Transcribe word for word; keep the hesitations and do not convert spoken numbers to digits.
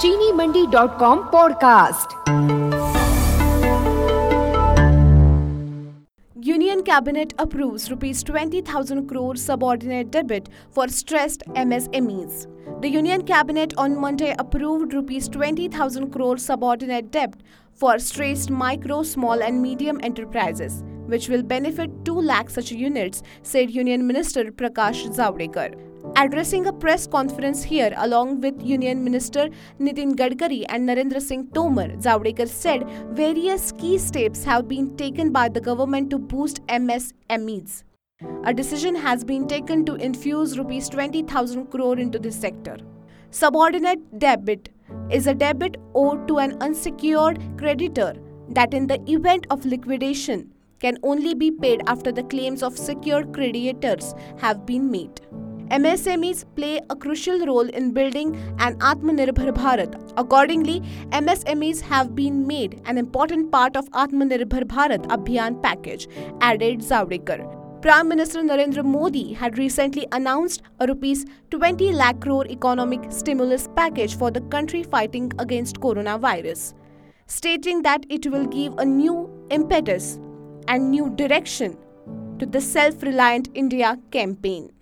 चीनी Mandi dot com podcast. Union Cabinet approves rupees twenty thousand crore subordinate debit for stressed M S M Es. The Union Cabinet on Monday approved rupees twenty thousand crore subordinate debt for stressed micro, small and medium enterprises, which will benefit two lakh such units, said Union Minister Prakash Javadekar. Addressing a press conference here along with Union Minister Nitin Gadkari and Narendra Singh Tomar, Javadekar said various key steps have been taken by the government to boost M S M Es. A decision has been taken to infuse rupees twenty thousand crore into this sector. Subordinate debit is a debit owed to an unsecured creditor that in the event of liquidation can only be paid after the claims of secured creditors have been made. M S M Es play a crucial role in building an Atmanirbhar Bharat. Accordingly, M S M Es have been made an important part of Atmanirbhar Bharat Abhiyan package, added Javadekar. Prime Minister Narendra Modi had recently announced a rupees twenty lakh crore economic stimulus package for the country fighting against coronavirus, stating that it will give a new impetus and new direction to the Self-Reliant India campaign.